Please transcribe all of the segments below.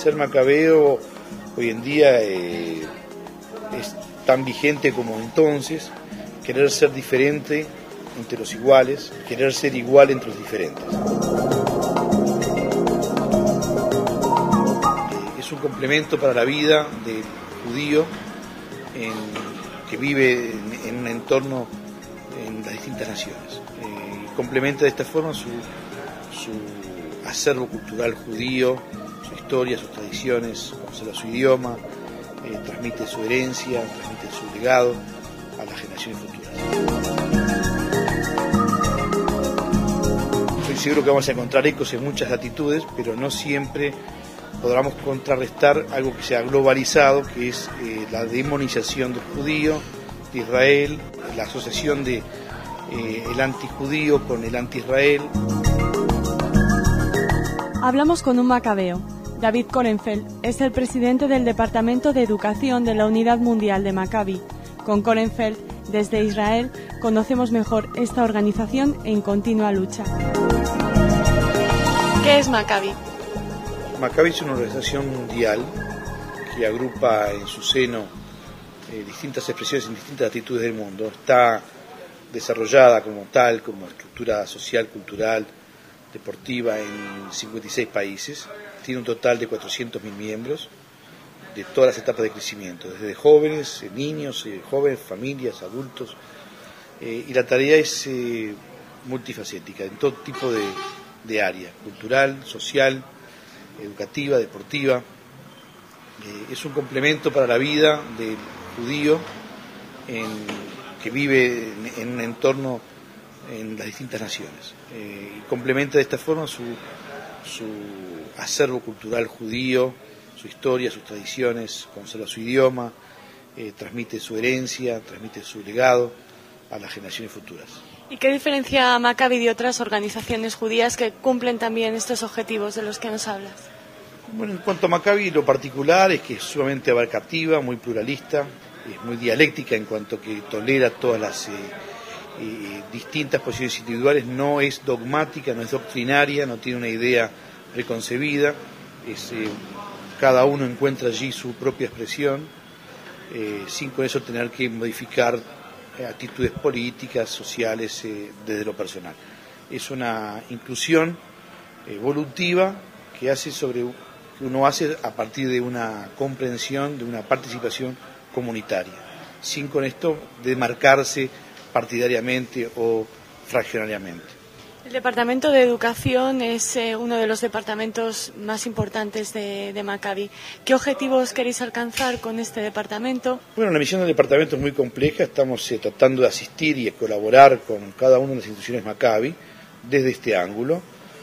Ser macabeo hoy en día es tan vigente como entonces, querer ser diferente entre los iguales, querer ser igual entre los diferentes. Es un complemento para la vida del judío que vive en un entorno en las distintas naciones. Complementa de esta forma su acervo cultural judío, su historia, sus tradiciones, conserva su idioma, transmite su herencia, transmite su legado a las generaciones futuras. Estoy seguro que vamos a encontrar ecos en muchas latitudes, pero no siempre podamos contrarrestar algo que se ha globalizado, que es la demonización del judío, de Israel, la asociación de el antijudío con el anti-Israel. Hablamos con un macabeo. David Korenfeld es el presidente del Departamento de Educación de la Unidad Mundial de Maccabi. Con Korenfeld, desde Israel, conocemos mejor esta organización en continua lucha. ¿Qué es Maccabi? Maccabi es una organización mundial que agrupa en su seno distintas expresiones en distintas latitudes del mundo. Está desarrollada como tal, como estructura social, cultural, deportiva en 56 países. Tiene un total de 400.000 miembros de todas las etapas de crecimiento, desde jóvenes, niños, jóvenes, familias, adultos. Y la tarea es multifacética, en todo tipo de área, cultural, social, educativa, deportiva. Es un complemento para la vida del judío que vive en un entorno en las distintas naciones. Y complementa de esta forma su acervo cultural judío, su historia, sus tradiciones, conserva su idioma, transmite su herencia, transmite su legado a las generaciones futuras. ¿Y qué diferencia Maccabi de otras organizaciones judías que cumplen también estos objetivos de los que nos hablas? Bueno, en cuanto a Maccabi, lo particular es que es sumamente abarcativa, muy pluralista, es muy dialéctica en cuanto que tolera todas las distintas posiciones individuales, no es dogmática, no es doctrinaria, no tiene una idea preconcebida, cada uno encuentra allí su propia expresión, sin con eso tener que modificar actitudes políticas, sociales, desde lo personal. Es una inclusión evolutiva que uno hace a partir de una comprensión, de una participación comunitaria, sin con esto demarcarse partidariamente o fraccionariamente. El Departamento de Educación es uno de los departamentos más importantes de Maccabi. ¿Qué objetivos queréis alcanzar con este departamento? Bueno, la misión del departamento es muy compleja. Estamos tratando de asistir y colaborar con cada una de las instituciones Maccabi desde este ángulo,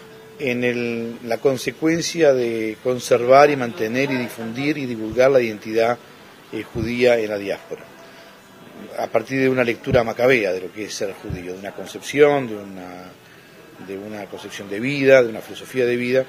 en la consecuencia de conservar y mantener y difundir y divulgar la identidad judía en la diáspora, a partir de una lectura macabea de lo que es ser judío, de una concepción, de una concepción de vida, de una filosofía de vida,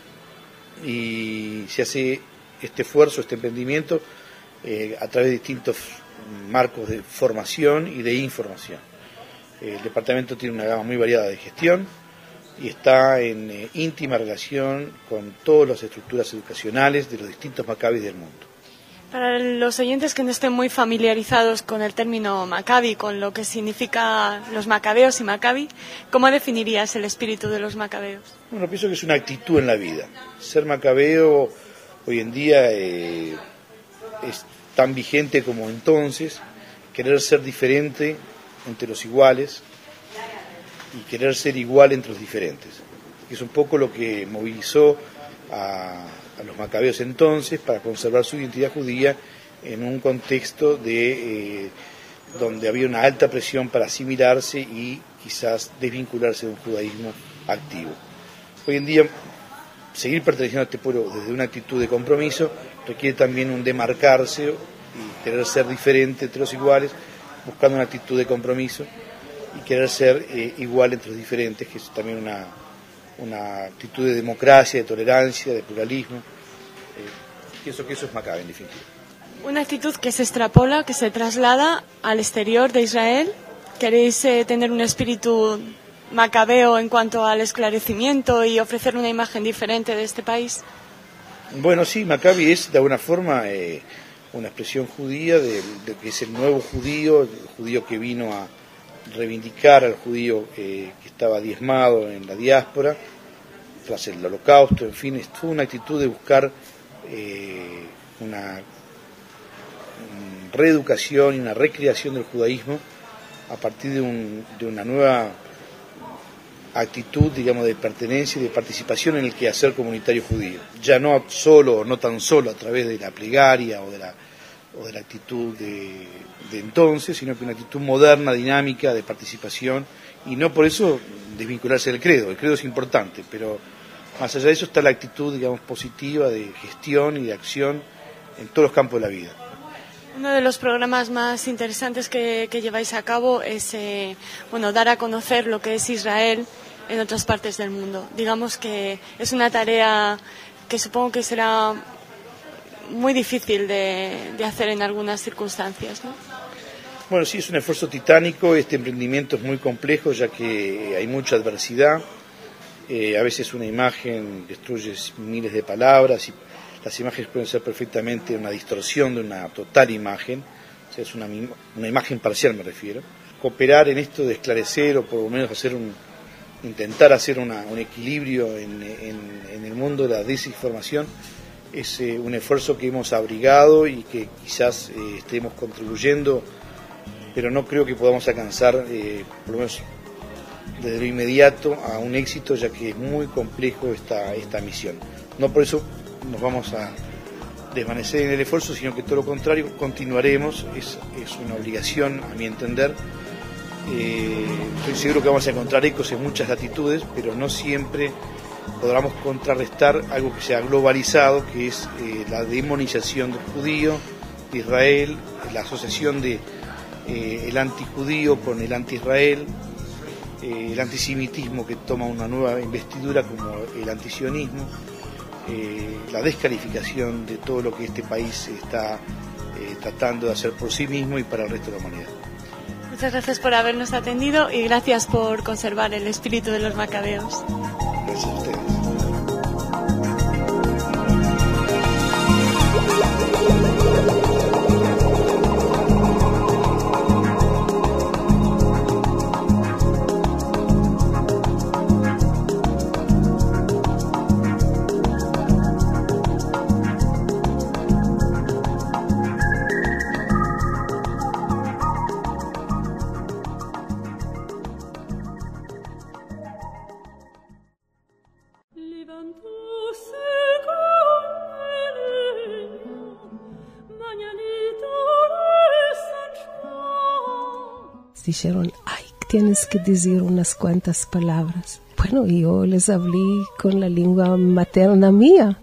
y se hace este esfuerzo, este emprendimiento a través de distintos marcos de formación y de información. El departamento tiene una gama muy variada de gestión y está en íntima relación con todas las estructuras educacionales de los distintos Maccabis del mundo. Para los oyentes que no estén muy familiarizados con el término Maccabi, con lo que significa los macabeos y Maccabi, ¿cómo definirías el espíritu de los macabeos? Bueno, pienso que es una actitud en la vida. Ser macabeo hoy en día es tan vigente como entonces, querer ser diferente entre los iguales y querer ser igual entre los diferentes. Es un poco lo que movilizó a los macabeos entonces para conservar su identidad judía en un contexto donde había una alta presión para asimilarse y quizás desvincularse de un judaísmo activo. Hoy en día, seguir perteneciendo a este pueblo desde una actitud de compromiso requiere también un demarcarse y querer ser diferente entre los iguales, buscando una actitud de compromiso y querer ser igual entre los diferentes, que es también una actitud de democracia, de tolerancia, de pluralismo. Pienso que eso es Maccabi en definitiva. Una actitud que se extrapola, que se traslada al exterior de Israel. ¿Queréis tener un espíritu macabeo en cuanto al esclarecimiento y ofrecer una imagen diferente de este país? Bueno, sí, Maccabi es de alguna forma una expresión judía de que es el nuevo judío, el judío que vino a reivindicar al judío que estaba diezmado en la diáspora tras el holocausto. En fin, fue una actitud de buscar una reeducación y una recreación del judaísmo a partir de una nueva actitud, digamos, de pertenencia y de participación en el quehacer comunitario judío. Ya no solo, no tan solo a través de la plegaria o de la actitud de entonces, sino que una actitud moderna, dinámica, de participación, y no por eso desvincularse del credo. El credo es importante, pero más allá de eso está la actitud, digamos, positiva de gestión y de acción en todos los campos de la vida. Uno de los programas más interesantes que lleváis a cabo es dar a conocer lo que es Israel en otras partes del mundo. Digamos que es una tarea que supongo que será muy difícil de hacer en algunas circunstancias, ¿no? Bueno, sí, es un esfuerzo titánico. Este emprendimiento es muy complejo, ya que hay mucha adversidad. A veces una imagen destruye miles de palabras y las imágenes pueden ser perfectamente una distorsión de una total imagen. O sea, es una imagen parcial, me refiero. Cooperar en esto de esclarecer, o por lo menos intentar hacer un equilibrio en el mundo de la desinformación, es un esfuerzo que hemos abrigado y que quizás estemos contribuyendo, pero no creo que podamos alcanzar, por lo menos desde lo inmediato, a un éxito, ya que es muy complejo esta misión. No por eso nos vamos a desvanecer en el esfuerzo, sino que todo lo contrario, continuaremos. Es una obligación, a mi entender. Estoy seguro que vamos a encontrar ecos en muchas latitudes, pero no siempre podamos contrarrestar algo que se ha globalizado, que es la demonización del judío, de Israel, la asociación de el antijudío con el anti-Israel, el antisemitismo que toma una nueva investidura como el antisionismo, la descalificación de todo lo que este país está tratando de hacer por sí mismo y para el resto de la humanidad. Muchas gracias por habernos atendido y gracias por conservar el espíritu de los macabeos. Gracias a ustedes. Dijeron, ay, tienes que decir unas cuantas palabras. Bueno, yo les hablé con la lengua materna mía.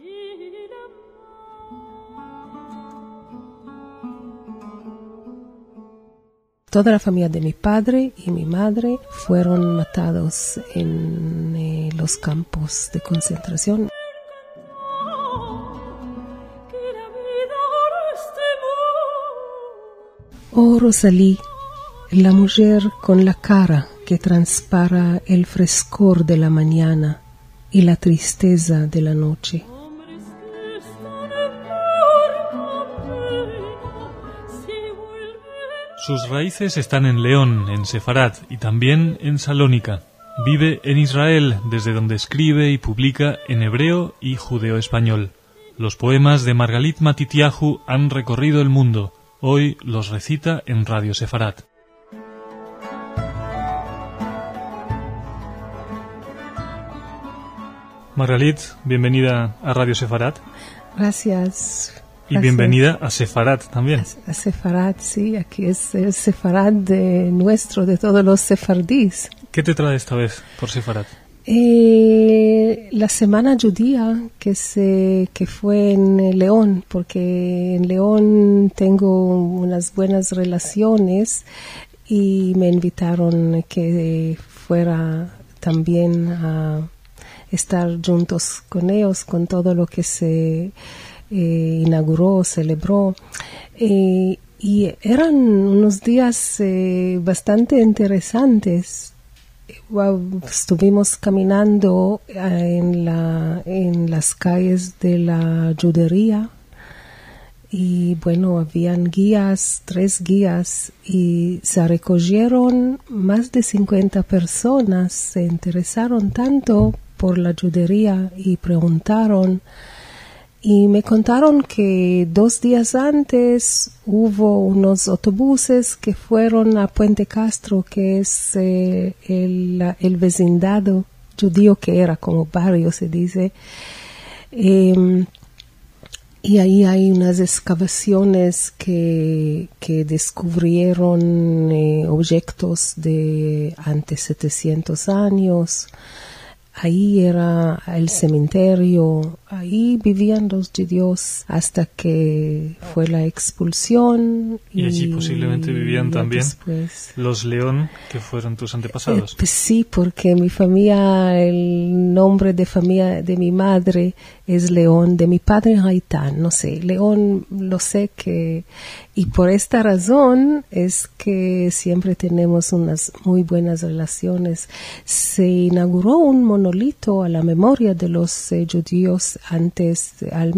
Toda la familia de mi padre y mi madre fueron matados en los campos de concentración. Oh, Rosalí, la mujer con la cara que transpara el frescor de la mañana y la tristeza de la noche. Sus raíces están en León, en Sefarat y también en Salónica. Vive en Israel, desde donde escribe y publica en hebreo y judeo-español. Los poemas de Margalit Matitiahu han recorrido el mundo. Hoy los recita en Radio Sefarat. Margalit, bienvenida a Radio Sefarat. Gracias. Y bienvenida a Sefarat también. A Sefarat, sí, aquí es el Sefarat de todos los sefardíes. ¿Qué te trae esta vez por Sefarat? La semana judía que fue en León, porque en León tengo unas buenas relaciones y me invitaron que fuera también a estar juntos con ellos, con todo lo que se inauguró, celebró. Y eran unos días bastante interesantes. estuvimos caminando en las calles de la judería y bueno, habían guías, 3 guías, y se recogieron más de 50 personas, se interesaron tanto por la judería y preguntaron. Y me contaron que 2 días antes hubo unos autobuses que fueron a Puente Castro, que es el vecindado judío, que era como barrio, se dice. Y ahí hay unas excavaciones que descubrieron objetos de antes 700 años. Ahí era el cementerio, ahí vivían los judíos hasta que fue la expulsión. Y allí posiblemente vivían también después los León, que fueron tus antepasados. Pues sí, porque mi familia, el nombre de familia de mi madre es León, de mi padre Gaitán, no sé, León lo sé que... Y por esta razón es que siempre tenemos unas muy buenas relaciones. Se inauguró un monolito a la memoria de los judíos al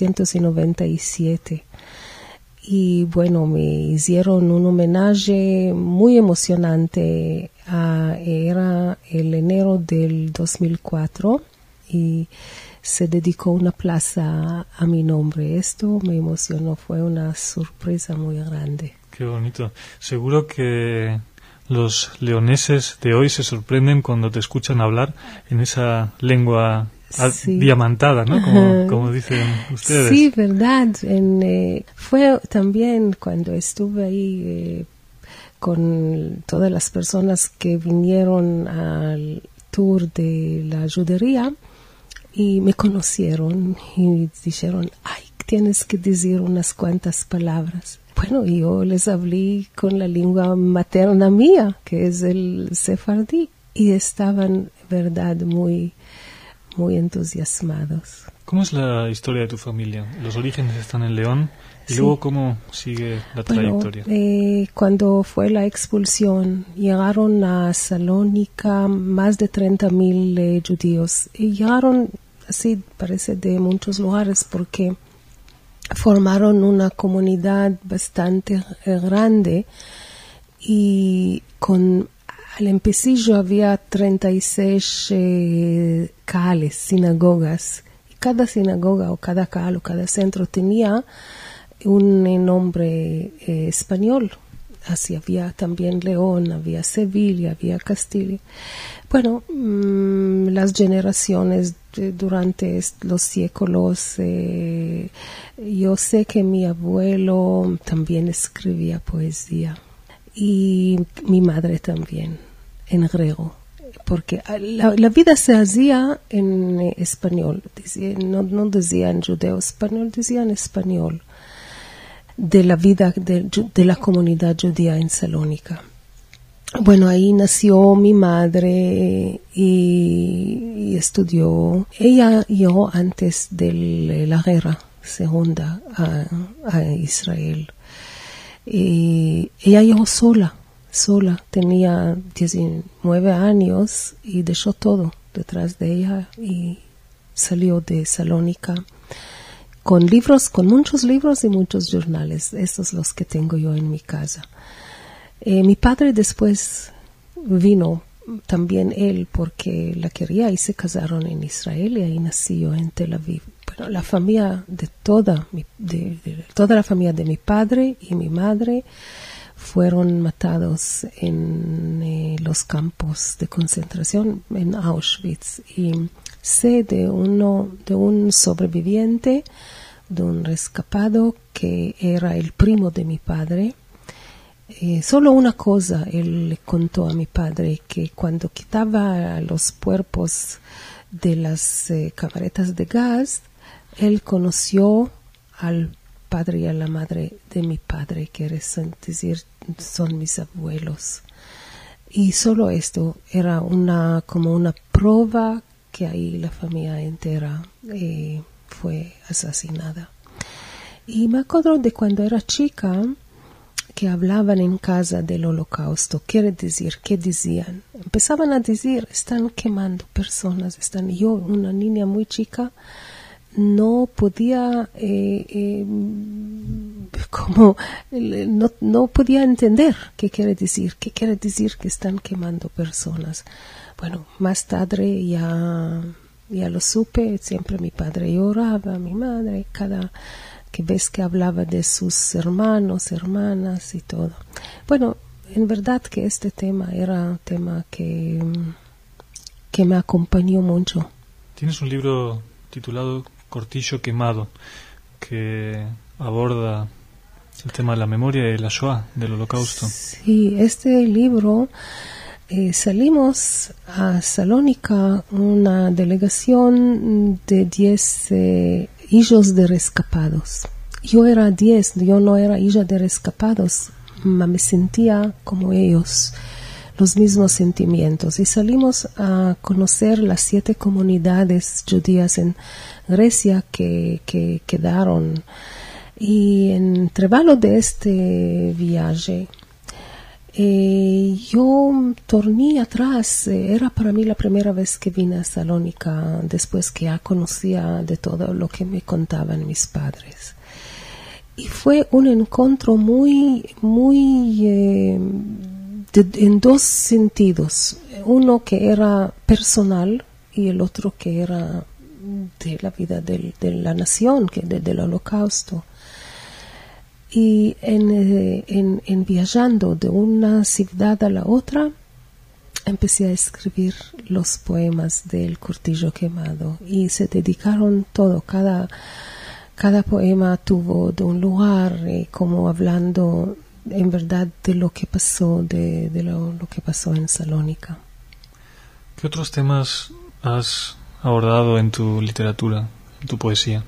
1997. Y bueno, me hicieron un homenaje muy emocionante. Era el enero del 2004 y se dedicó una plaza a mi nombre. Esto me emocionó, fue una sorpresa muy grande. Qué bonito. Seguro que los leoneses de hoy se sorprenden cuando te escuchan hablar en esa lengua diamantada, ¿no? Como dicen ustedes. Sí, verdad. Fue también cuando estuve ahí con todas las personas que vinieron al tour de la judería, y me conocieron y dijeron, ay, tienes que decir unas cuantas palabras. Bueno, yo les hablé con la lengua materna mía, que es el sefardí, y estaban, verdad, muy, muy entusiasmados. ¿Cómo es la historia de tu familia? Los orígenes están en León, y luego ¿cómo sigue la trayectoria? Cuando fue la expulsión, llegaron a Salónica más de 30,000 judíos. Y llegaron, así parece, de muchos lugares, porque formaron una comunidad bastante grande, y al empecillo había 36 cales, sinagogas. Y cada sinagoga o cada cal o cada centro tenía un nombre español. Así había también León, había Sevilla, había Castilla. Bueno, las generaciones durante los siglos, yo sé que mi abuelo también escribía poesía, y mi madre también, en griego, porque la vida se hacía en español, no decía en judeo español, decía en español, de la vida de la comunidad judía en Salónica. Bueno, ahí nació mi madre y estudió. Ella llegó antes de la guerra segunda a Israel. Y ella llegó sola, tenía 19 años y dejó todo detrás de ella y salió de Salónica con muchos libros y muchos jornales. Estos los que tengo yo en mi casa. Mi padre después vino también él porque la quería, y se casaron en Israel, y ahí nació en Tel Aviv. Pero la familia de toda la familia de mi padre y mi madre fueron matados en los campos de concentración en Auschwitz. Y sé de un sobreviviente, de un rescapado que era el primo de mi padre. Solo una cosa él le contó a mi padre, que cuando quitaba los cuerpos de las camaretas de gas, él conoció al padre y a la madre de mi padre, que es decir, son mis abuelos. Y solo esto era como una prueba que ahí la familia entera fue asesinada. Y me acuerdo de cuando era chica, que hablaban en casa del holocausto, quiere decir, ¿qué decían? Empezaban a decir, están quemando personas, yo, una niña muy chica, no podía no podía entender qué quiere decir que están quemando personas. Bueno, más tarde ya lo supe, siempre mi padre lloraba, mi madre, cada que ves que hablaba de sus hermanos, hermanas y todo. Bueno, en verdad que este tema era un tema que me acompañó mucho. Tienes un libro titulado Cortillo quemado, que aborda el tema de la memoria de la Shoah, del Holocausto. Sí, este libro, salimos a Salónica, una delegación de 10 hijos de rescapados. Yo era 10, yo no era hija de rescapados, me sentía como ellos, los mismos sentimientos. Y salimos a conocer las 7 comunidades judías en Grecia que quedaron. Y en intervalo de este viaje, yo torné atrás. Era para mí la primera vez que vine a Salónica, después que ya conocía de todo lo que me contaban mis padres. Y fue un encuentro muy en dos sentidos. Uno que era personal y el otro que era de la vida de la nación, del holocausto. Y en viajando de una ciudad a la otra, empecé a escribir los poemas del Cortillo quemado y se dedicaron todo, cada poema tuvo de un lugar, como hablando en verdad de lo que pasó, de lo que pasó en Salónica. ¿Qué otros temas has abordado en tu literatura, en tu poesía?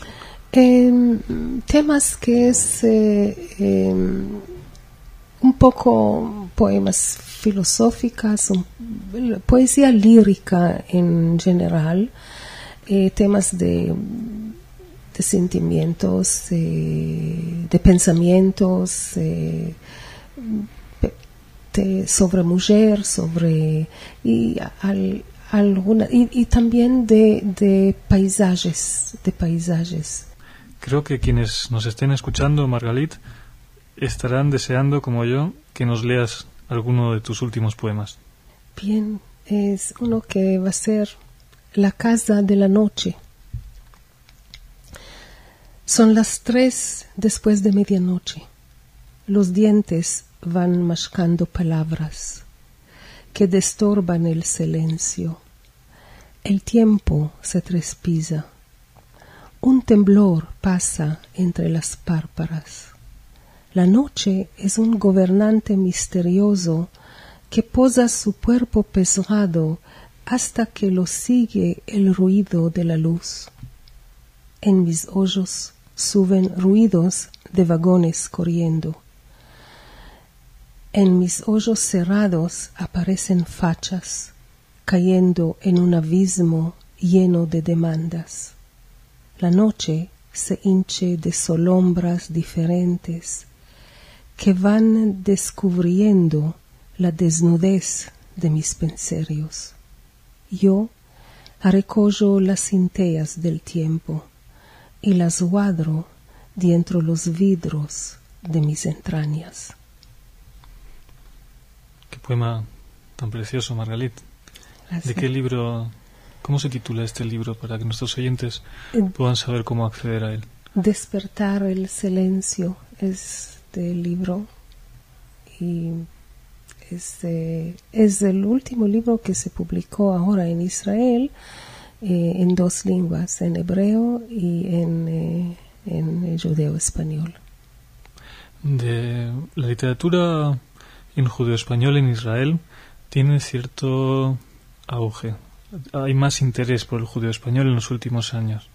Temas que es un poco poemas filosóficas, poesía lírica en general, temas de sentimientos, de pensamientos, sobre mujer, sobre y también de paisajes. Creo que quienes nos estén escuchando, Margalit, estarán deseando, como yo, que nos leas alguno de tus últimos poemas. Bien, es uno que va a ser La casa de la noche. Son las 3 después de medianoche. Los dientes van mascando palabras que destorban el silencio. El tiempo se trespisa. Un temblor pasa entre las párpadas. La noche es un gobernante misterioso que posa su cuerpo pesado hasta que lo sigue el ruido de la luz. En mis ojos suben ruidos de vagones corriendo. En mis ojos cerrados aparecen fachas, cayendo en un abismo lleno de demandas. La noche se hinche de solombras diferentes que van descubriendo la desnudez de mis penserios. Yo recojo las centellas del tiempo y las guardo dentro los vidrios de mis entrañas. Qué poema tan precioso, Margalit. Gracias. ¿De qué libro, cómo se titula este libro para que nuestros oyentes puedan saber cómo acceder a él? Despertar el silencio es del libro y es el último libro que se publicó ahora en Israel en 2 lenguas, en hebreo y en judeo-español. De la literatura en judeo-español en Israel tiene cierto auge. Hay más interés por el judeo-español en los últimos años.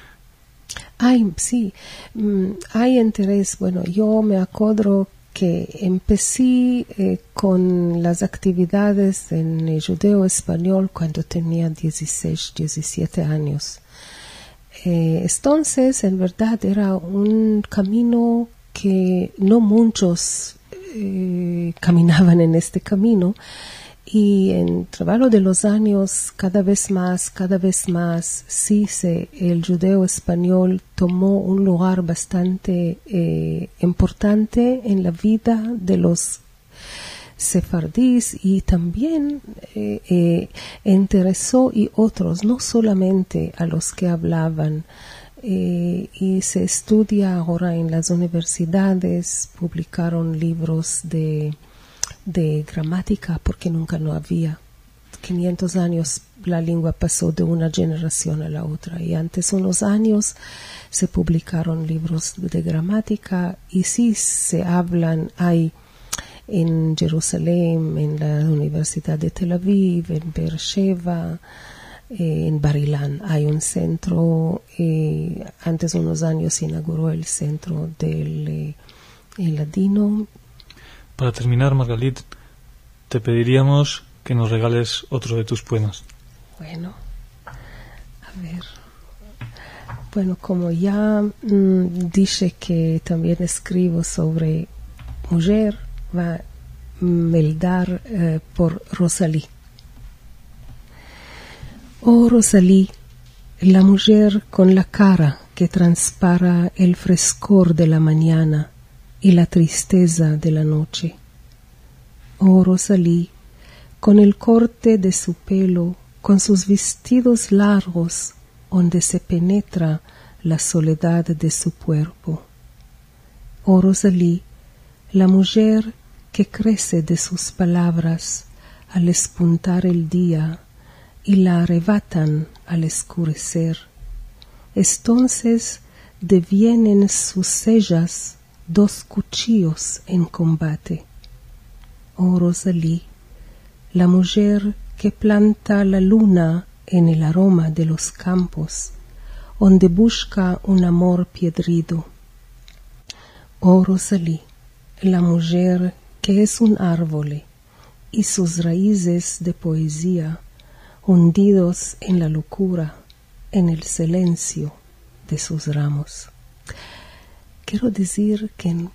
Sí, hay interés. Bueno, yo me acuerdo que empecé con las actividades en el judeo español cuando tenía 16, 17 años. Entonces, en verdad, era un camino que no muchos caminaban en este camino, y en través de los años cada vez más, sí, el judeo español tomó un lugar bastante importante en la vida de los sefardíes, y también interesó y otros, no solamente a los que hablaban. Y se estudia ahora en las universidades, publicaron libros de gramática, porque nunca no había. 500 años la lengua pasó de una generación a la otra, y antes unos años se publicaron libros de gramática, y sí se hablan, hay en Jerusalén, en la Universidad de Tel Aviv, en Beersheba, en Bar Ilan hay un centro. Antes unos años se inauguró el centro del ladino. Para terminar, Margalit, te pediríamos que nos regales otro de tus poemas. Bueno, a ver. Bueno, como ya dije que también escribo sobre mujer, va a meldar por Rosalí. Oh Rosalí, la mujer con la cara que transpara el frescor de la mañana y la tristeza de la noche. Oh Rosalí, con el corte de su pelo, con sus vestidos largos, donde se penetra la soledad de su cuerpo. Oh Rosalí, la mujer que crece de sus palabras al espuntar el día y la arrebatan al escurecer. Entonces devienen sus sellas 2 cuchillos en combate. Oh Rosalí, la mujer que planta la luna en el aroma de los campos, donde busca un amor piedrido. Oh Rosalí, la mujer que es un árbol y sus raíces de poesía, hundidos en la locura, en el silencio de sus ramos. Quiero decir que en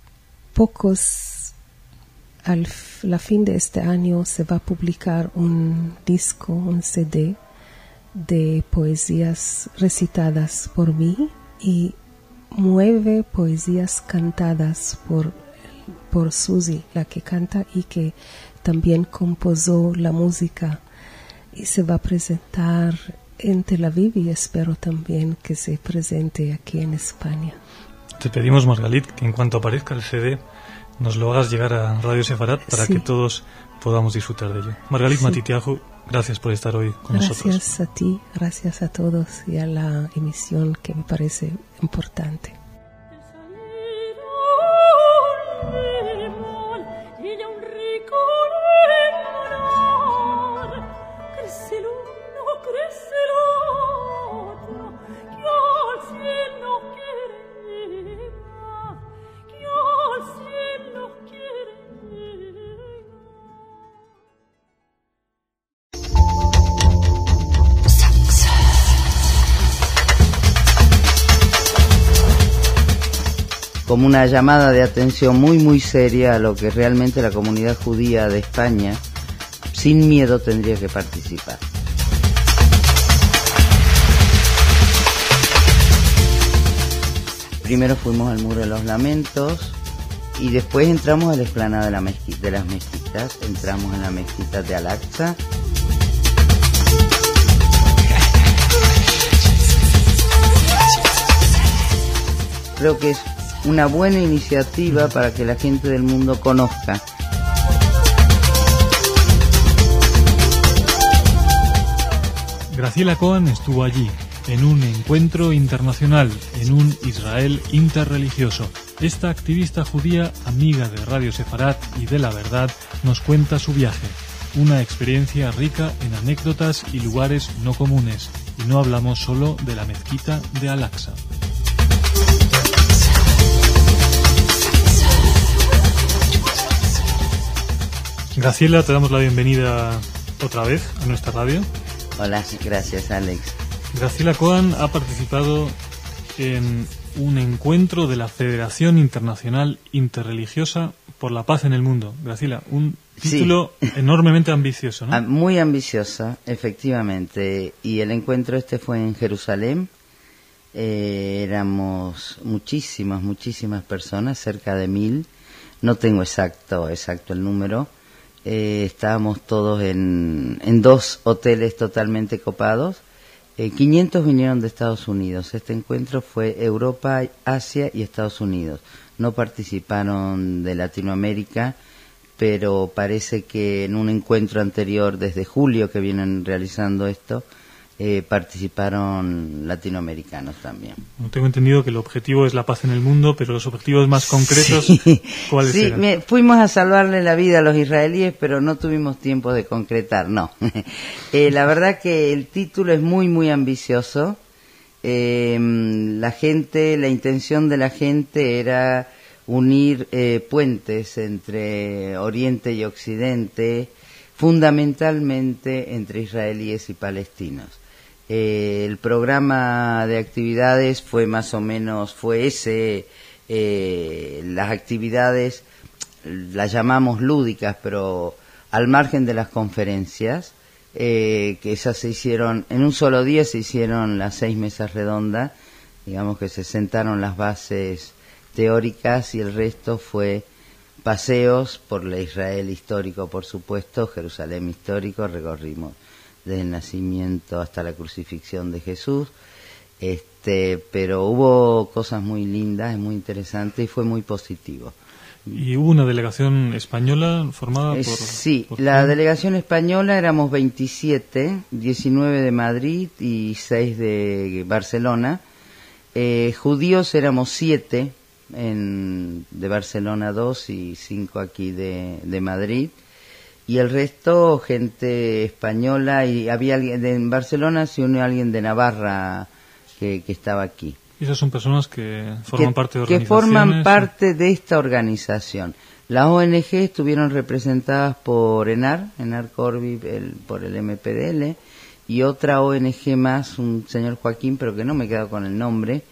la fin de este año se va a publicar un disco, un CD de poesías recitadas por mí y 9 poesías cantadas por Susi, la que canta y que también compuso la música. Y se va a presentar en Tel Aviv y espero también que se presente aquí en España. Te pedimos, Margalit, que en cuanto aparezca el CD nos lo hagas llegar a Radio Sefarat para que todos podamos disfrutar de ello. Margalit Matitiahu, gracias por estar hoy con nosotros. Gracias a ti, gracias a todos y a la emisión, que me parece importante. Como una llamada de atención muy seria a lo que realmente la comunidad judía de España, sin miedo, tendría que participar. Primero fuimos al Muro de los Lamentos y después entramos a la explanada de las mezquitas, entramos en la mezquita de Al-Aqsa. Creo que es una buena iniciativa para que la gente del mundo conozca. Graciela Cohen estuvo allí, en un encuentro internacional, en un Israel interreligioso. Esta activista judía, amiga de Radio Sefarat y de La Verdad, nos cuenta su viaje. Una experiencia rica en anécdotas y lugares no comunes. Y no hablamos solo de la mezquita de Al-Aqsa. Graciela, te damos la bienvenida otra vez a nuestra radio. Hola, gracias Alex. Graciela Cohen ha participado en un encuentro de la Federación Internacional Interreligiosa por la Paz en el Mundo. Graciela, un título enormemente ambicioso, ¿no? Muy ambicioso, efectivamente. Y el encuentro este fue en Jerusalén. Éramos muchísimas personas, cerca de 1000. No tengo exacto el número. Estábamos todos en 2 hoteles totalmente copados. 500 vinieron de Estados Unidos. Este encuentro fue Europa, Asia y Estados Unidos. No participaron de Latinoamérica, pero parece que en un encuentro anterior, desde julio que vienen realizando esto, participaron latinoamericanos también. Tengo entendido que el objetivo es la paz en el mundo, pero los objetivos más concretos, ¿cuáles eran? Fuimos a salvarle la vida a los israelíes, pero no tuvimos tiempo de concretar, no. La verdad que el título es muy ambicioso. La intención de la gente era unir puentes entre Oriente y Occidente, fundamentalmente entre israelíes y palestinos. El programa de actividades fue más o menos, las actividades las llamamos lúdicas, pero al margen de las conferencias, que esas se hicieron, en un solo día se hicieron las 6 mesas redondas, digamos que se sentaron las bases teóricas y el resto fue paseos por el Israel histórico, por supuesto, Jerusalén histórico, recorrimos desde el nacimiento hasta la crucifixión de Jesús, pero hubo cosas muy lindas, muy interesantes y fue muy positivo. ¿Y hubo una delegación española formada por...? Sí, la delegación española éramos 27, 19 de Madrid y 6 de Barcelona. Judíos éramos 7, de Barcelona 2 y 5 aquí de Madrid. Y el resto, gente española, y había alguien en Barcelona, se unió alguien de Navarra que estaba aquí. ¿Y esas son personas que forman parte de organizaciones? Que forman parte de esta organización. Las ONG estuvieron representadas por ENAR Corby, por el MPDL, y otra ONG más, un señor Joaquín, pero que no me quedo con el nombre,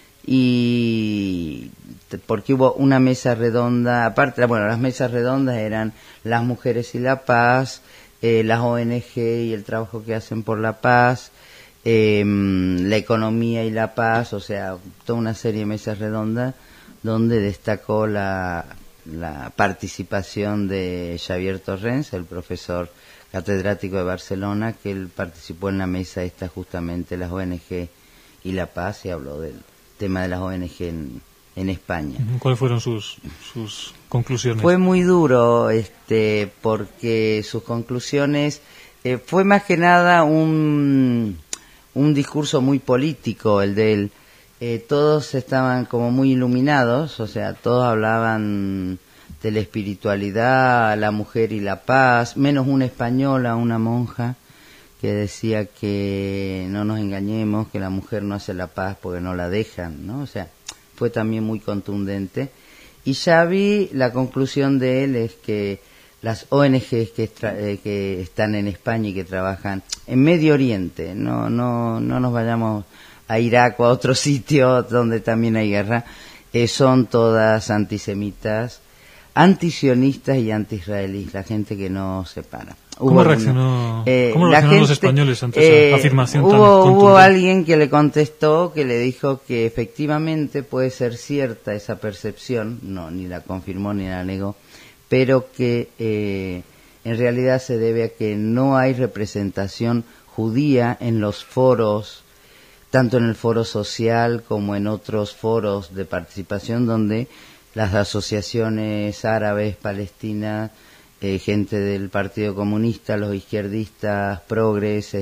y porque hubo una mesa redonda, aparte, las mesas redondas eran las mujeres y la paz, las ONG y el trabajo que hacen por la paz, la economía y la paz, o sea, toda una serie de mesas redondas donde destacó la participación de Xavier Torrens, el profesor catedrático de Barcelona, que él participó en la mesa esta justamente, las ONG y la paz, y habló del tema de las ONG en España. ¿Cuáles fueron sus conclusiones? Fue muy duro, porque sus conclusiones fue más que nada un discurso muy político el de él. Todos estaban como muy iluminados, o sea, todos hablaban de la espiritualidad, la mujer y la paz, menos una española, una monja, que decía que no nos engañemos, que la mujer no hace la paz porque no la dejan, ¿no? O sea, fue también muy contundente. Y Xavi, la conclusión de él es que las ONGs que están en España y que trabajan en Medio Oriente, no nos vayamos a Irak o a otro sitio donde también hay guerra, son todas antisemitas, antisionistas y anti-israelíes, la gente que no se para. ¿Cómo reaccionaron los españoles ante esa afirmación tan contundente? Hubo alguien que le contestó, que le dijo que efectivamente puede ser cierta esa percepción, no, ni la confirmó ni la negó, pero que en realidad se debe a que no hay representación judía en los foros, tanto en el foro social como en otros foros de participación donde las asociaciones árabes, palestinas, gente del Partido Comunista, los izquierdistas, progres,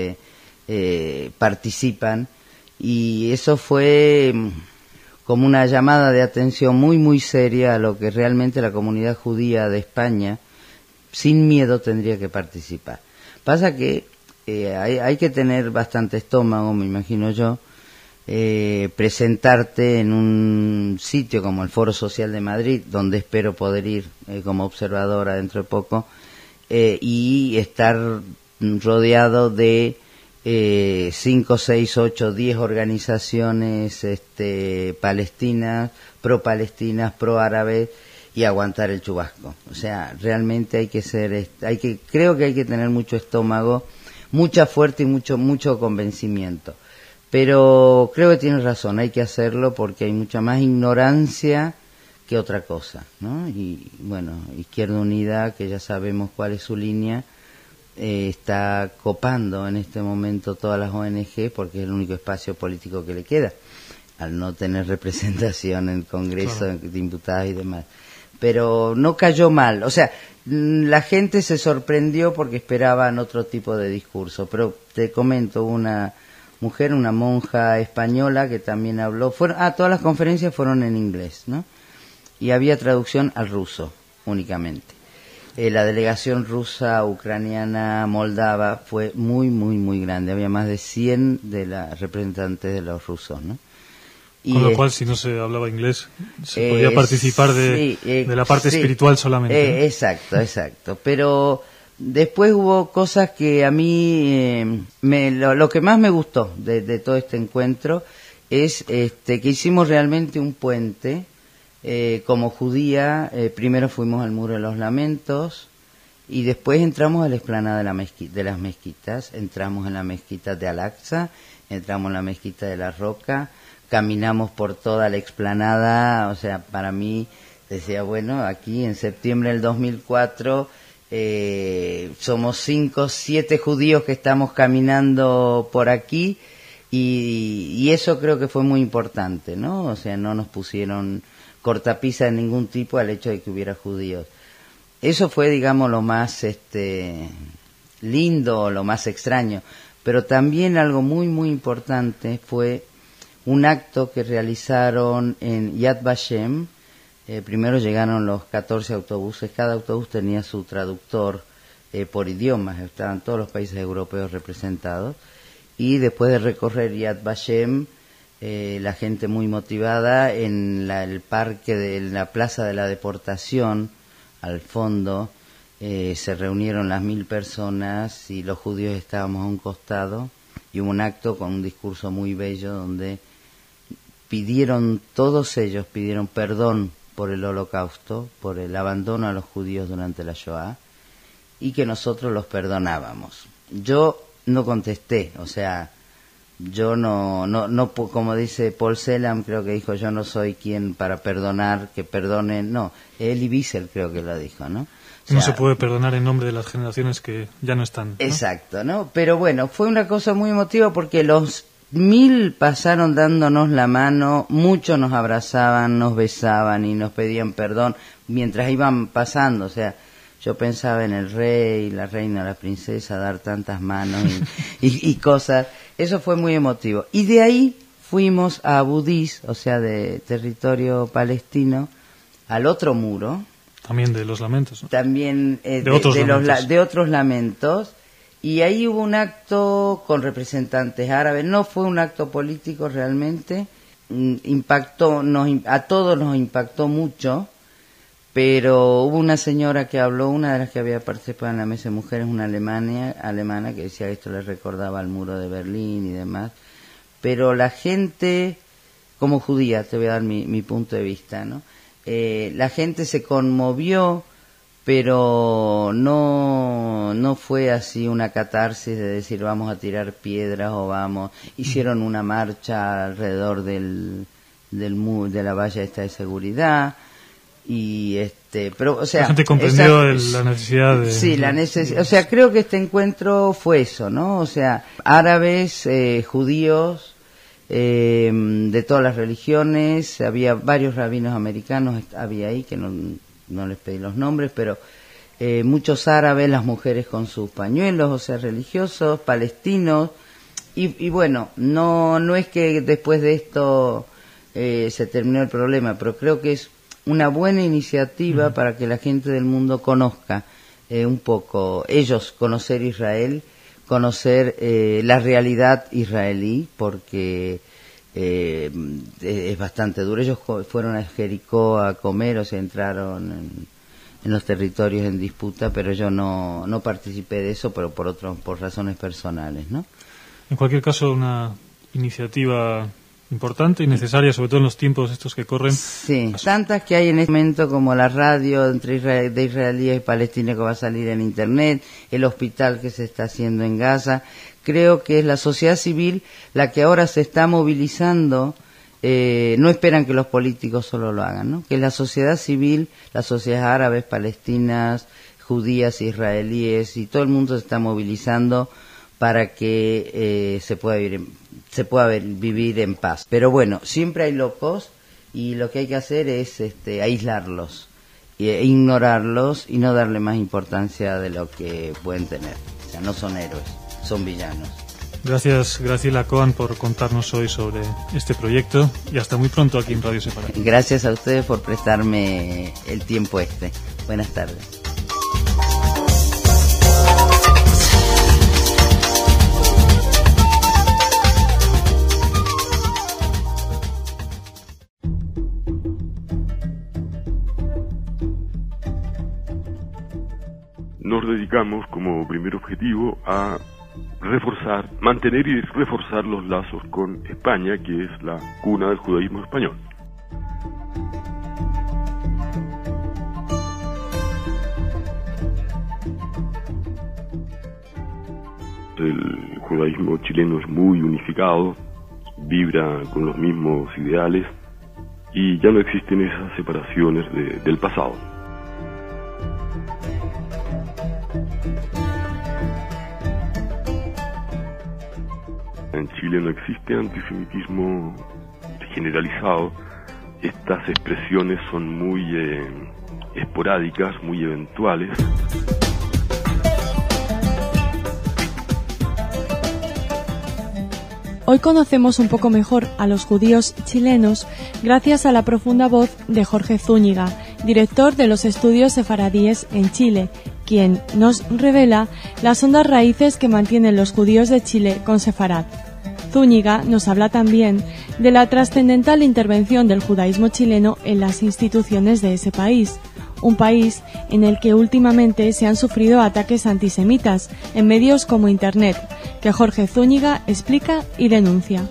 participan, y eso fue como una llamada de atención muy seria a lo que realmente la comunidad judía de España sin miedo tendría que participar. Pasa que hay que tener bastante estómago, me imagino yo, presentarte en un sitio como el Foro Social de Madrid, donde espero poder ir como observadora dentro de poco, y estar rodeado de 5, 6, 8, 10 organizaciones palestinas, pro-palestinas, pro-árabes, y aguantar el chubasco. O sea, realmente hay que creo que hay que tener mucho estómago, mucha fuerza y mucho convencimiento. Pero creo que tienes razón, hay que hacerlo porque hay mucha más ignorancia que otra cosa, ¿no? Y bueno, Izquierda Unida, que ya sabemos cuál es su línea, está copando en este momento todas las ONG porque es el único espacio político que le queda, al no tener representación en el Congreso, claro, de diputados y demás. Pero no cayó mal, o sea, la gente se sorprendió porque esperaban otro tipo de discurso, pero te comento, una mujer, una monja española que también habló, todas las conferencias fueron en inglés, ¿no? Y había traducción al ruso únicamente. La delegación rusa, ucraniana, moldava fue muy, muy, muy grande, había más de 100 de las representantes de los rusos, ¿no? Con lo cual, si no se hablaba inglés, se podía participar de la parte espiritual solamente, ¿no? Exacto. Pero después hubo cosas que a mí, lo que más me gustó de todo este encuentro es que hicimos realmente un puente. Como judía, primero fuimos al Muro de los Lamentos y después entramos a la explanada de las mezquitas. Entramos en la mezquita de Al-Aqsa, entramos en la mezquita de la Roca, caminamos por toda la explanada. O sea, para mí, decía, bueno, aquí en septiembre del 2004 somos 5, 7 judíos que estamos caminando por aquí y eso creo que fue muy importante, ¿no? O sea, no nos pusieron cortapisa de ningún tipo al hecho de que hubiera judíos. Eso fue, digamos, lo más lindo, lo más extraño. Pero también algo muy, muy importante fue un acto que realizaron en Yad Vashem. Primero llegaron los 14 autobuses, cada autobús tenía su traductor por idiomas, estaban todos los países europeos representados. Y después de recorrer Yad Vashem, la gente muy motivada en el parque de la Plaza de la Deportación, al fondo, se reunieron las 1000 personas y los judíos estábamos a un costado y hubo un acto con un discurso muy bello donde todos ellos pidieron perdón por el Holocausto, por el abandono a los judíos durante la Shoah y que nosotros los perdonábamos. Yo no contesté, o sea, yo no, como dice Paul Celan, creo que dijo, yo no soy quien para perdonar, que perdonen, no, Elie Wiesel creo que lo dijo, ¿no? O sea, no se puede perdonar en nombre de las generaciones que ya no están, ¿no? Exacto, ¿no? Pero bueno, fue una cosa muy emotiva porque los 1000 pasaron dándonos la mano, muchos nos abrazaban, nos besaban y nos pedían perdón mientras iban pasando, o sea, yo pensaba en el rey, la reina, la princesa, dar tantas manos y cosas. Eso fue muy emotivo. Y de ahí fuimos a Abu Dis, o sea, de territorio palestino, al otro muro. También de los lamentos, ¿no? También de otros lamentos. Y ahí hubo un acto con representantes árabes. No fue un acto político realmente. A todos nos impactó mucho. Pero hubo una señora que habló, una de las que había participado en la mesa de mujeres, una alemana, que decía que esto le recordaba al muro de Berlín y demás. Pero la gente, como judía, te voy a dar mi punto de vista, ¿no? La gente se conmovió, pero no fue así una catarsis de decir vamos a tirar piedras o vamos. Hicieron una marcha alrededor de la valla esta de seguridad. Y pero o sea, la gente comprendió la necesidad de... Sí, la necesidad, o sea, creo que este encuentro fue eso, ¿no? O sea, árabes, judíos, de todas las religiones, había varios rabinos americanos, había ahí, que no les pedí los nombres, pero muchos árabes, las mujeres con sus pañuelos, o sea, religiosos, palestinos, y bueno, no es que después de esto se terminó el problema, pero creo que es una buena iniciativa para que la gente del mundo conozca un poco, ellos conocer Israel, conocer la realidad israelí, porque es bastante duro. Ellos fueron a Jericó a comer, o sea, entraron en los territorios en disputa, pero yo no participé de eso, pero por razones personales, ¿no? En cualquier caso, una iniciativa importante y necesaria, sobre todo en los tiempos estos que corren. Sí, tantas que hay en este momento, como la radio de israelíes y palestinos que va a salir en internet, el hospital que se está haciendo en Gaza. Creo que es la sociedad civil la que ahora se está movilizando. No esperan que los políticos solo lo hagan, ¿no? Que la sociedad civil, las sociedades árabes, palestinas, judías, israelíes y todo el mundo se está movilizando para que se pueda vivir en paz. Pero bueno, siempre hay locos y lo que hay que hacer es aislarlos, ignorarlos y no darle más importancia de lo que pueden tener. O sea, no son héroes, son villanos. Gracias, Graciela Cohen, por contarnos hoy sobre este proyecto y hasta muy pronto aquí en Radio Sefarad. Gracias a ustedes por prestarme el tiempo Buenas tardes. Nos dedicamos como primer objetivo a mantener y reforzar los lazos con España, que es la cuna del judaísmo español. El judaísmo chileno es muy unificado, vibra con los mismos ideales y ya no existen esas separaciones del pasado. En Chile no existe antisemitismo generalizado. Estas expresiones son muy esporádicas, muy eventuales. Hoy conocemos un poco mejor a los judíos chilenos gracias a la profunda voz de Jorge Zúñiga, director de los estudios sefaradíes en Chile, quien nos revela las hondas raíces que mantienen los judíos de Chile con Sefarad. Zúñiga nos habla también de la trascendental intervención del judaísmo chileno en las instituciones de ese país, un país en el que últimamente se han sufrido ataques antisemitas en medios como Internet, que Jorge Zúñiga explica y denuncia.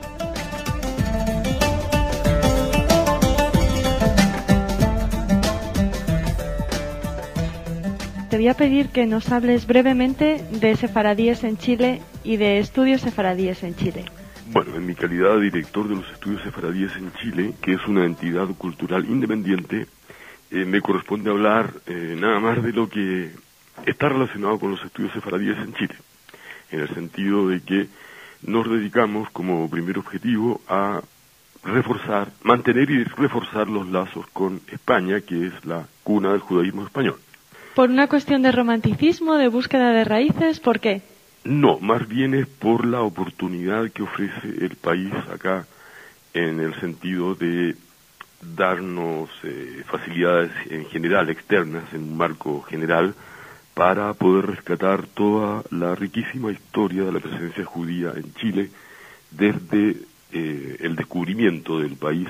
Te voy a pedir que nos hables brevemente de sefaradíes en Chile y de estudios sefaradíes en Chile. Bueno, en mi calidad de director de los estudios sefaradíes en Chile, que es una entidad cultural independiente, me corresponde hablar nada más de lo que está relacionado con los estudios sefaradíes en Chile, en el sentido de que nos dedicamos como primer objetivo a mantener y reforzar los lazos con España, que es la cuna del judaísmo español. ¿Por una cuestión de romanticismo, de búsqueda de raíces? ¿Por qué? No, más bien es por la oportunidad que ofrece el país acá, en el sentido de darnos facilidades en general, externas, en un marco general, para poder rescatar toda la riquísima historia de la presencia judía en Chile desde el descubrimiento del país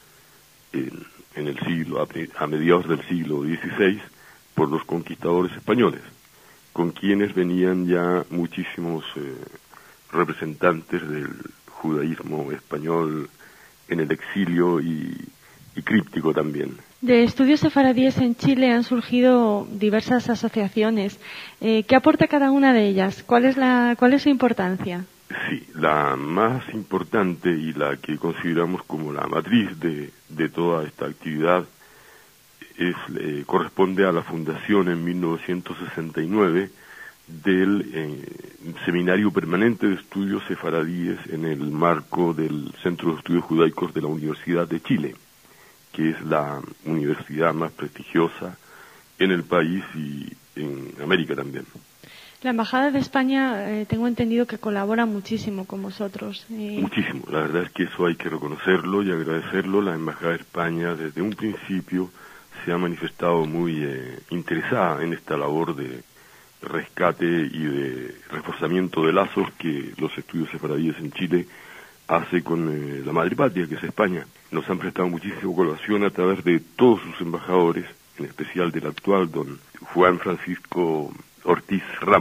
en el siglo, a mediados del siglo XVI, por los conquistadores españoles, con quienes venían ya muchísimos representantes del judaísmo español en el exilio y críptico también. De estudios sefaradíes en Chile han surgido diversas asociaciones. ¿Qué aporta cada una de ellas? ¿Cuál es su importancia? Sí, la más importante y la que consideramos como la matriz de toda esta actividad corresponde a la fundación en 1969 del Seminario Permanente de Estudios Sefaradíes en el marco del Centro de Estudios Judaicos de la Universidad de Chile, que es la universidad más prestigiosa en el país y en América también. La Embajada de España, tengo entendido que colabora muchísimo con vosotros. Muchísimo, la verdad es que eso hay que reconocerlo y agradecerlo. La Embajada de España desde un principio se ha manifestado muy interesada en esta labor de rescate y de reforzamiento de lazos que los estudios sefaradíes en Chile hace con la madre patria, que es España. Nos han prestado muchísima colaboración a través de todos sus embajadores, en especial del actual, don Juan Francisco Ortiz Ramos,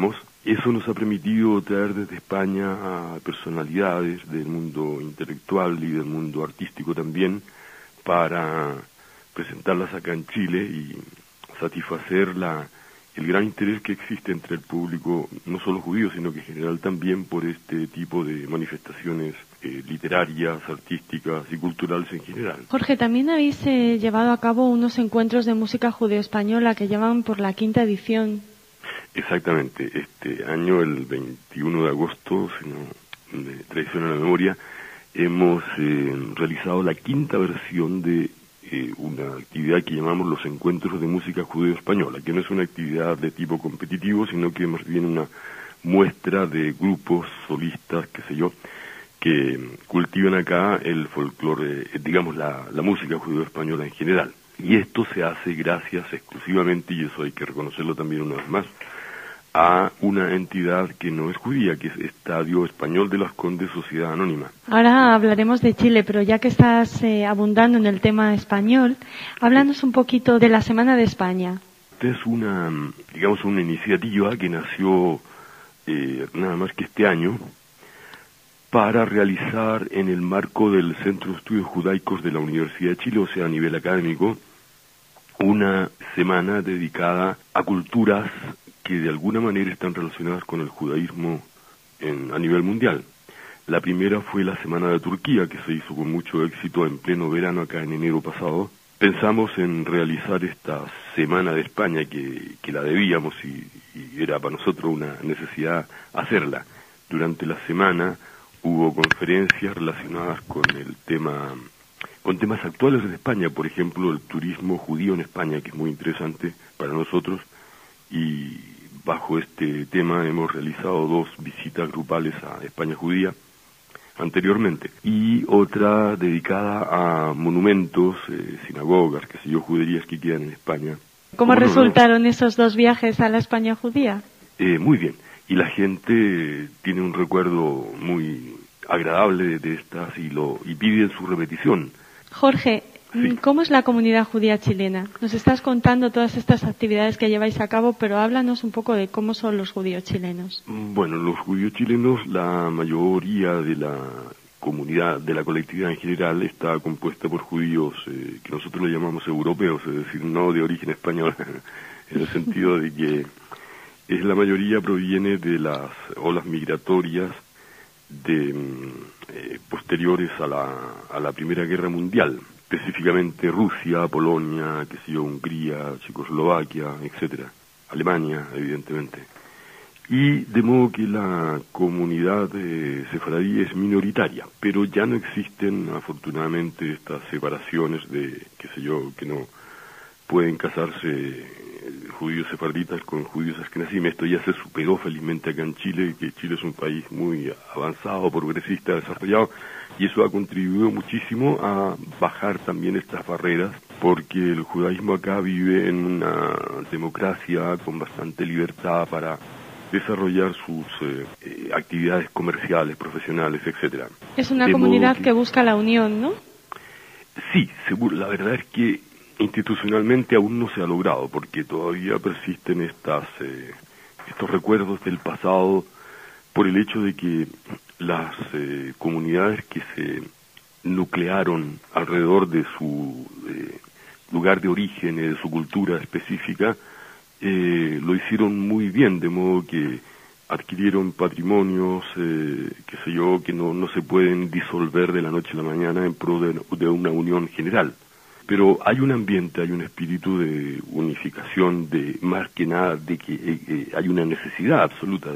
Eso nos ha permitido traer desde España a personalidades del mundo intelectual y del mundo artístico también, para presentarlas acá en Chile y satisfacer el gran interés que existe entre el público, no solo judío, sino que en general también por este tipo de manifestaciones literarias, artísticas y culturales en general. Jorge, también habéis llevado a cabo unos encuentros de música judeo-española que llevan por la 5ª edición. Exactamente. Este año, el 21 de agosto, si no me traiciona la memoria, hemos realizado la 5ª versión de una actividad que llamamos los Encuentros de Música Judeo-Española, que no es una actividad de tipo competitivo, sino que más bien una muestra de grupos, solistas, qué sé yo, que cultivan acá el folclore, digamos la música judeo-española en general. Y esto se hace gracias exclusivamente, y eso hay que reconocerlo también una vez más, a una entidad que no es judía, que es Estadio Español de Las Condes, Sociedad Anónima. Ahora hablaremos de Chile, pero ya que estás abundando en el tema español, háblanos un poquito de la Semana de España. Esta es una iniciativa que nació nada más que este año, para realizar en el marco del Centro de Estudios Judaicos de la Universidad de Chile, o sea, a nivel académico, una semana dedicada a culturas que de alguna manera están relacionadas con el judaísmo a nivel mundial. La primera fue la Semana de Turquía, que se hizo con mucho éxito en pleno verano acá en enero pasado. Pensamos en realizar esta Semana de España, que la debíamos y era para nosotros una necesidad hacerla. Durante la semana hubo conferencias relacionadas con temas actuales de España, por ejemplo, el turismo judío en España, que es muy interesante para nosotros, y bajo este tema hemos realizado 2 visitas grupales a España judía anteriormente, y otra dedicada a monumentos, sinagogas, qué sé yo, juderías que quedan en España. ¿Cómo resultaron esos 2 viajes a la España judía? Muy bien, y la gente tiene un recuerdo muy agradable de estas y piden su repetición. Jorge, sí. ¿Cómo es la comunidad judía chilena? Nos estás contando todas estas actividades que lleváis a cabo, pero háblanos un poco de cómo son los judíos chilenos. Bueno, los judíos chilenos, la mayoría de la comunidad, de la colectividad en general, está compuesta por judíos que nosotros le llamamos europeos, es decir, no de origen español, en el sentido de que la mayoría proviene de las olas migratorias posteriores a la Primera Guerra Mundial, específicamente Rusia, Polonia, qué sé yo, Hungría, Checoslovaquia, etcétera, Alemania, evidentemente. Y de modo que la comunidad sefaradí es minoritaria, pero ya no existen, afortunadamente, estas separaciones de, qué sé yo, que no pueden casarse judíos sefarditas con judíos askenazim. Esto ya se superó felizmente acá en Chile, que Chile es un país muy avanzado, progresista, desarrollado, y eso ha contribuido muchísimo a bajar también estas barreras, porque el judaísmo acá vive en una democracia con bastante libertad para desarrollar sus actividades comerciales, profesionales, etcétera. Es una comunidad que busca la unión, ¿no? Sí, seguro. La verdad es que institucionalmente aún no se ha logrado, porque todavía persisten estos recuerdos del pasado, por el hecho de que las comunidades que se nuclearon alrededor de su lugar de origen, de su cultura específica, lo hicieron muy bien, de modo que adquirieron patrimonios, qué sé yo, que no se pueden disolver de la noche a la mañana en pro de una unión general. Pero hay un ambiente, hay un espíritu de unificación, de más que nada de que hay una necesidad absoluta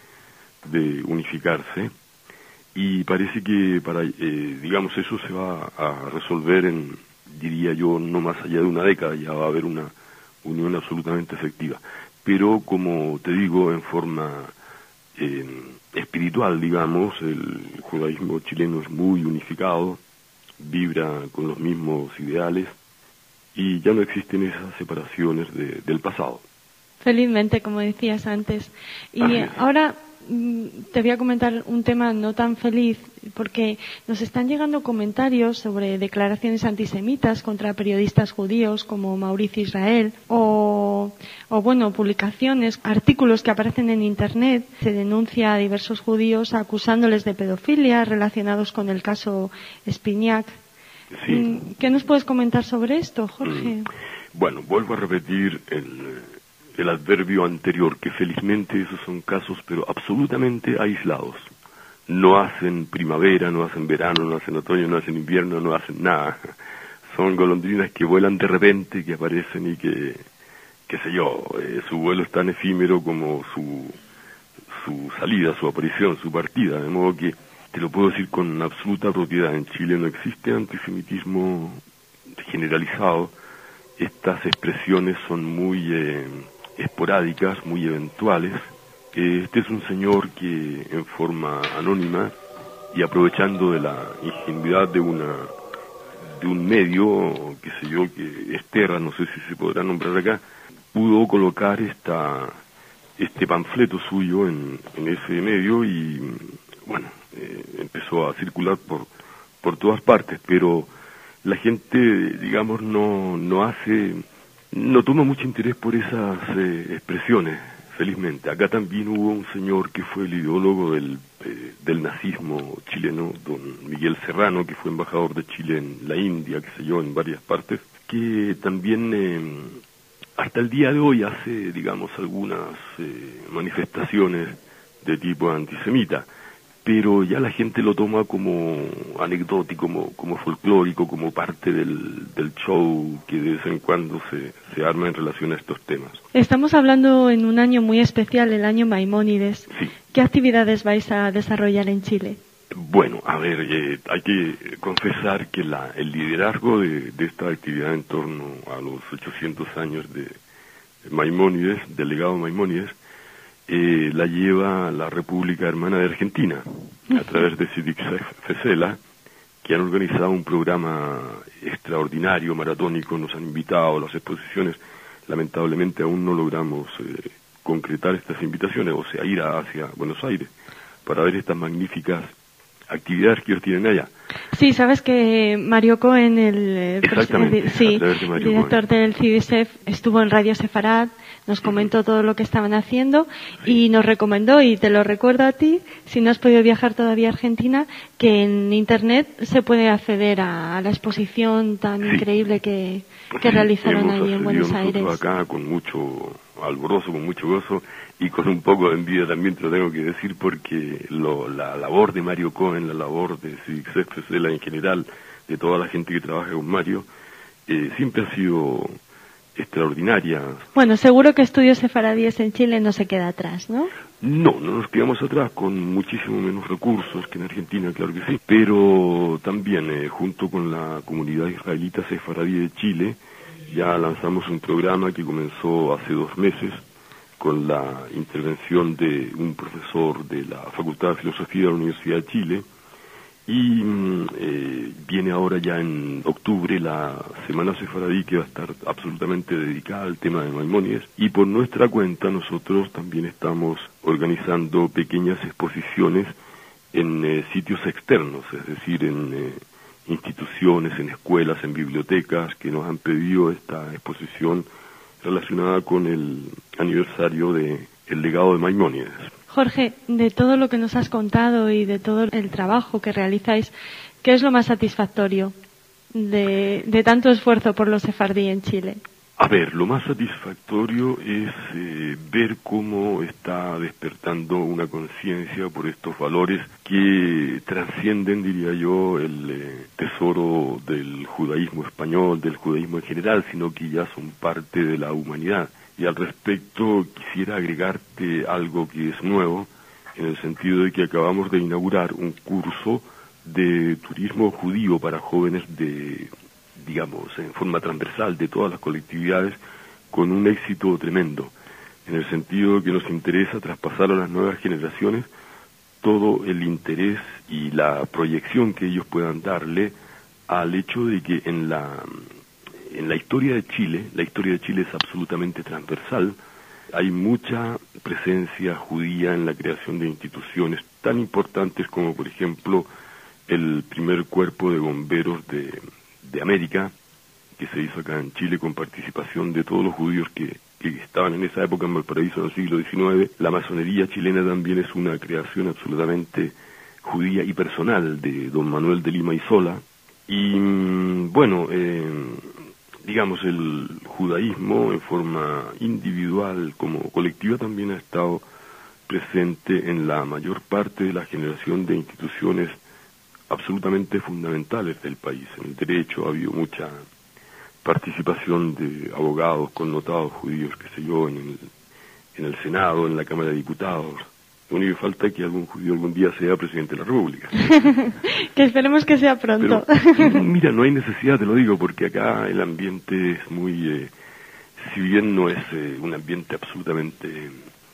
de unificarse, y parece que digamos, eso se va a resolver en, diría yo, no más allá de una década. Ya va a haber una unión absolutamente efectiva. Pero, como te digo, en forma espiritual, digamos, el judaísmo chileno es muy unificado, vibra con los mismos ideales, y ya no existen esas separaciones del pasado. Felizmente, como decías antes. Y ahora te voy a comentar un tema no tan feliz, porque nos están llegando comentarios sobre declaraciones antisemitas contra periodistas judíos como Mauricio Israel o publicaciones, artículos que aparecen en Internet. Se denuncia a diversos judíos acusándoles de pedofilia relacionados con el caso Spinac. Sí. ¿Qué nos puedes comentar sobre esto, Jorge? Bueno, vuelvo a repetir el adverbio anterior, que felizmente esos son casos pero absolutamente aislados. No hacen primavera, no hacen verano, no hacen otoño, no hacen invierno, no hacen nada. Son golondrinas que vuelan de repente, que aparecen y que, qué sé yo, su vuelo es tan efímero como su salida, su aparición, su partida, de modo que te lo puedo decir con absoluta propiedad. En Chile no existe antisemitismo generalizado. Estas expresiones son muy esporádicas, muy eventuales. Este es un señor que en forma anónima y aprovechando de la ingenuidad de un medio, qué sé yo, que es Terra, no sé si se podrá nombrar acá, pudo colocar este panfleto suyo en ese medio y bueno, empezó a circular por todas partes, pero la gente, digamos, no toma mucho interés por esas expresiones, felizmente. Acá también hubo un señor que fue el ideólogo del nazismo chileno, don Miguel Serrano, que fue embajador de Chile en la India, qué sé yo, en varias partes, que también hasta el día de hoy hace, digamos, algunas manifestaciones de tipo antisemita, pero ya la gente lo toma como anecdótico, como folclórico, como parte del show que de vez en cuando se arma en relación a estos temas. Estamos hablando en un año muy especial, el año Maimónides. Sí. ¿Qué actividades vais a desarrollar en Chile? Bueno, a ver, hay que confesar que el liderazgo de esta actividad en torno a los 800 años de Maimónides, del legado Maimónides, la lleva la República Hermana de Argentina, a través de Civic Fecela, que han organizado un programa extraordinario, maratónico, nos han invitado a las exposiciones. Lamentablemente aún no logramos concretar estas invitaciones, o sea, ir hacia Buenos Aires para ver estas magníficas actividades que ellos tienen allá. Sí, sabes que Mario Cohen, el director del CIDISEF, estuvo en Radio Sefarad, nos comentó todo lo que estaban haciendo y nos recomendó, y te lo recuerdo a ti, si no has podido viajar todavía a Argentina, que en Internet se puede acceder a la exposición tan increíble que realizaron allí en Buenos Aires. Acá con mucho alborozo, con mucho gozo y con un poco de envidia también, te lo tengo que decir, porque la labor de Mario Cohen, la labor de Civic Fecela en general, de toda la gente que trabaja con Mario, siempre ha sido extraordinaria. Bueno, seguro que Estudios Sefaradíes en Chile no se queda atrás, ¿no? No nos quedamos atrás, con muchísimo menos recursos que en Argentina, claro que sí, pero también junto con la comunidad israelita sefaradí de Chile ya lanzamos un programa que comenzó hace 2 meses con la intervención de un profesor de la Facultad de Filosofía de la Universidad de Chile, y viene ahora ya en octubre la Semana Sefaradí, que va a estar absolutamente dedicada al tema de Maimónides, y por nuestra cuenta nosotros también estamos organizando pequeñas exposiciones en sitios externos, es decir, en instituciones, en escuelas, en bibliotecas, que nos han pedido esta exposición relacionada con el aniversario del legado de Maimónides. Jorge, de todo lo que nos has contado y de todo el trabajo que realizáis, ¿qué es lo más satisfactorio de tanto esfuerzo por los sefardí en Chile? A ver, lo más satisfactorio es ver cómo está despertando una conciencia por estos valores que trascienden, diría yo, el tesoro del judaísmo español, del judaísmo en general, sino que ya son parte de la humanidad. Y al respecto quisiera agregarte algo que es nuevo, en el sentido de que acabamos de inaugurar un curso de turismo judío para jóvenes digamos, en forma transversal de todas las colectividades, con un éxito tremendo, en el sentido de que nos interesa traspasar a las nuevas generaciones todo el interés y la proyección que ellos puedan darle al hecho de que en la historia de Chile, la historia de Chile es absolutamente transversal, hay mucha presencia judía en la creación de instituciones tan importantes como, por ejemplo, el primer cuerpo de bomberos de América, que se hizo acá en Chile con participación de todos los judíos que estaban en esa época en Valparaíso en el siglo XIX. La masonería chilena también es una creación absolutamente judía y personal de don Manuel de Lima y Sola. Y bueno, digamos, el judaísmo en forma individual como colectiva también ha estado presente en la mayor parte de la generación de instituciones absolutamente fundamentales del país. En el derecho ha habido mucha participación de abogados connotados judíos, qué sé yo, en el Senado, en la Cámara de Diputados. Lo único que falta es que algún judío algún día sea presidente de la República. Que esperemos que sea pronto. Pero, mira, no hay necesidad, te lo digo, porque acá el ambiente es muy, si bien no es un ambiente absolutamente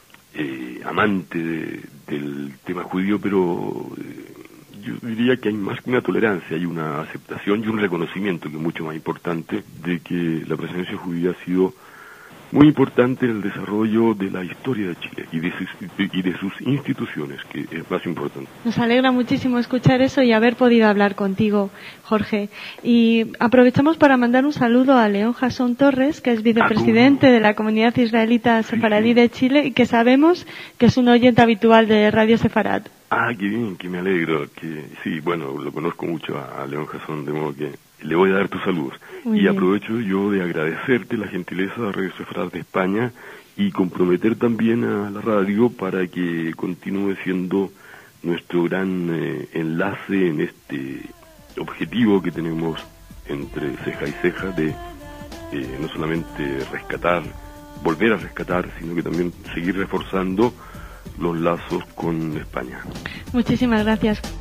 amante del tema judío, pero yo diría que hay más que una tolerancia, hay una aceptación y un reconocimiento, que es mucho más importante, de que la presencia judía ha sido muy importante en el desarrollo de la historia de Chile y de sus instituciones, que es más importante. Nos alegra muchísimo escuchar eso y haber podido hablar contigo, Jorge. Y aprovechamos para mandar un saludo a León Jasón Torres, que es vicepresidente de la Comunidad Israelita Sefaradí de Chile y que sabemos que es un oyente habitual de Radio Sefarad. Ah, qué bien, que me alegro. Que sí, bueno, lo conozco mucho a León Jasón, de modo que le voy a dar tus saludos. Muy bien. Aprovecho yo de agradecerte la gentileza de Radio Sefarad de España y comprometer también a la radio para que continúe siendo nuestro gran enlace en este objetivo que tenemos entre ceja y ceja de no solamente volver a rescatar, sino que también seguir reforzando los lazos con España. Muchísimas gracias.